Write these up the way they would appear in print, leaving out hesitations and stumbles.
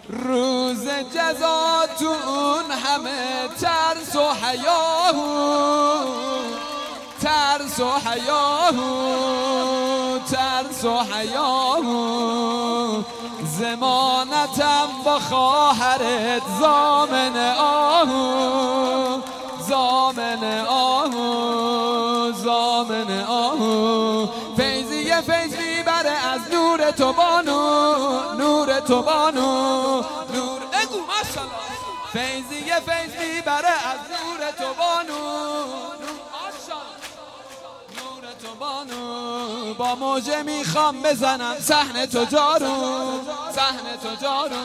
روز جزا تو اون همه ترس و حیاهو، ترس و حیاهو، ترس و حیاهو. زمانتم با خواهرت زامن آهو، زامن آهو، زامن آهو. فیضی فیض میبره از نور تو بانو، نور تو بانو، نور اگو ماشالله. فیضی فیض میبره از نور تو بانو، نور تو بانو. با موجه میخوام بزنم صحن تو جارو، صحن تو جارو.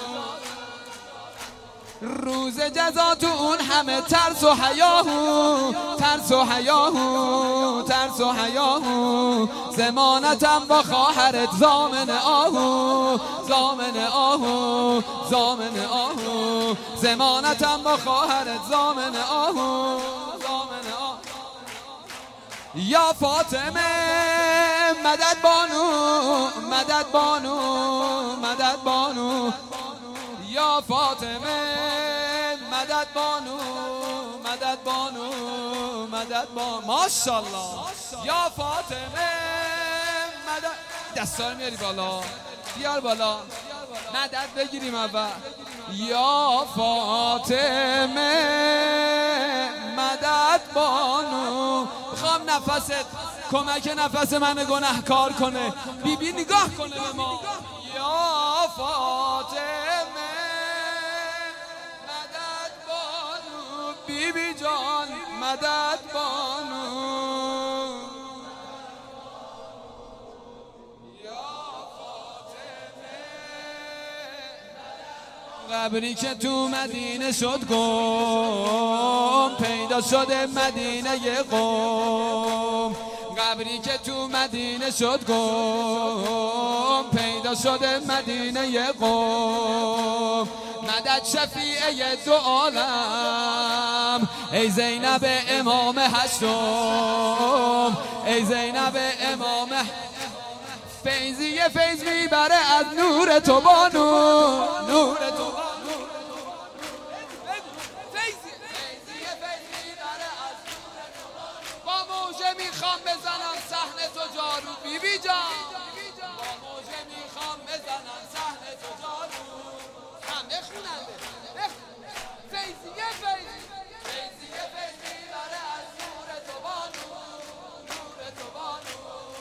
روز جزا تو اون همه ترس و حیاهو، ترس و حیاهو، ترس و حیاهو. زمانتم با خواهرت زامن آهو، زامن آهو، زامن آهو. زمانتم با خواهرت زامن آهو، زامن آهو. یا فاطمه مدد بانو، مدد بانو، مدد بانو. یا فاطمه مدد بانو، مدد بانو، مدد بانو. ماشالله. یا فاطمه مدد. دستا رو میاری بالا، بیار بالا، مدد بگیریم اول. یا فاطمه مدد بانو. میخوام نفست، کمک نفس من گناهکار کنه. بیبی نگاه کنه به ما. یا فاطمه مدد بانو، بیبی جان مدد بانو. قبری که تو مدینه شد گم، پیدا شده مدینه قم. قبری که تو مدینه شد گم، پیدا شده مدینه قم. مدد شفیعه دو عالم، ای زینب امام هشتم، ای زینب امام. فیضی فیض میبره از نور تو بانو، نور تو بانو. فیضی فیض میبره از نور تو بانو. با موجه میخوام بزنم صحن تو جارو، بیبی جان. با موجه میخوام بزنم صحن تو جارو. هم بخوننده فیضی فیض، فیضی فیض میبره از نور تو بانو، نور تو بانو.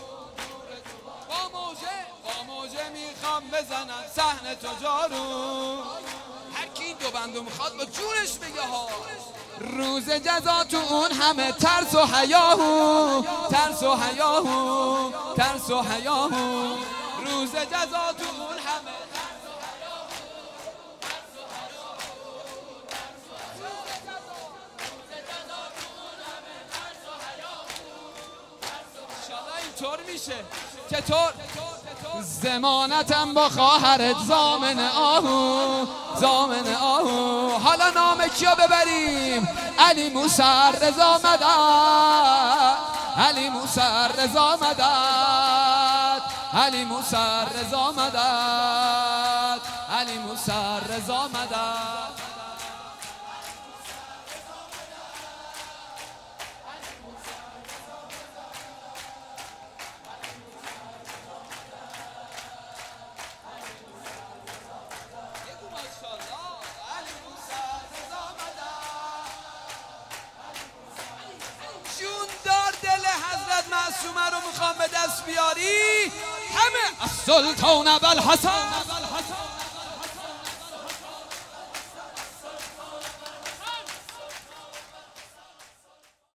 با موجه میخوام بزنم صحن تو جارو. هر کی این دو بندو میخواد با جونش بگه ها. روز جزا تو اون همه ترس و حیاهو، ترس و حیاهو، ترس و حیاهو. روز جزا تو اون همه ترس و حیاهو، ترس و حیاهو، ترس و حیاهو. روز جزا تو اون همه ترس و حیاهو، ترس و حیاهو. انشالله اینطور میشه. چطور؟ زمانتم با خواهرت زامن آهو، زامن آهو. حالا نام کیا ببریم؟ علی موسی رضا مدد، علی موسی رضا مدد، علی موسی رضا مدد، علی موسی رضا مدد. معصومه رو میخوام به دست بیاری. همه از سلطان ابوالحسن